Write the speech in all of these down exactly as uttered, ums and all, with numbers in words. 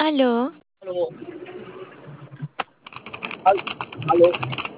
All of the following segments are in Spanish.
Aló, Aló, al- aló.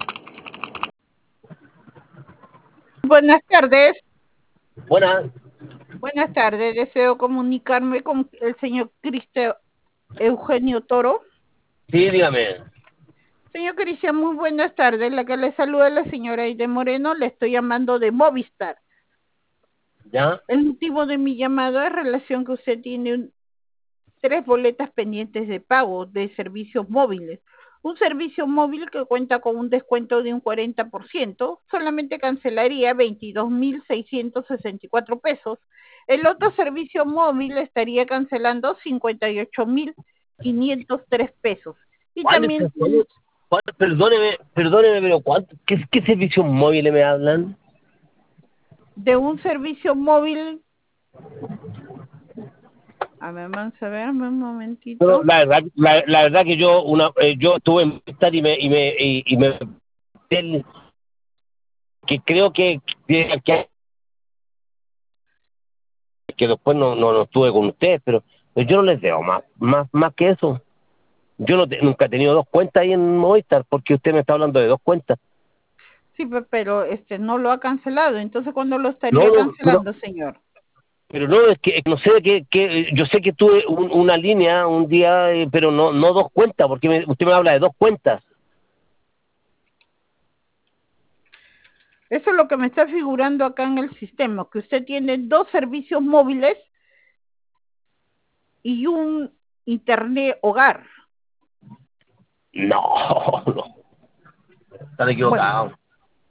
Buenas tardes, Buenas. buenas tardes. Deseo comunicarme con el señor Cristian Eugenio Toro. Sí, dígame. Señor Cristian, muy buenas tardes. La que le saluda es la señora Aide Moreno. Le estoy llamando de Movistar. ¿Ya? El motivo de mi llamado es relación que usted tiene un- tres boletas pendientes de pago de servicios móviles. Un servicio móvil que cuenta con un descuento de un cuarenta por ciento, solamente cancelaría veintidós mil seiscientos sesenta y cuatro pesos. El otro servicio móvil estaría cancelando cincuenta y ocho mil quinientos tres pesos. Y ¿Cuál es también el- cuál es- cuál- perdóneme, perdóneme, pero ¿cuánto, qué, qué servicios móviles me hablan? de un servicio móvil, a ver, vamos a ver, un Pero momentito. la verdad, la, la verdad que yo una eh, yo estuve en Movistar y me y me y, y me que creo que, que, que, que después no, no, no estuve con ustedes, pero, pero yo no les debo más, más, más que eso. Yo no te- nunca he tenido dos cuentas ahí en Movistar, porque usted me está hablando de dos cuentas. Sí, pe- pero este no lo ha cancelado. Entonces, ¿cuándo lo No, estaría no, pero cancelando, señor? Pero no, es que no sé que, que yo sé que tuve un- una línea un día, eh, pero no no dos cuentas, porque me- usted me habla de dos cuentas. Eso es lo que me está figurando acá en el sistema, que usted tiene dos servicios móviles y un internet hogar. No, no, están Bueno, equivocados.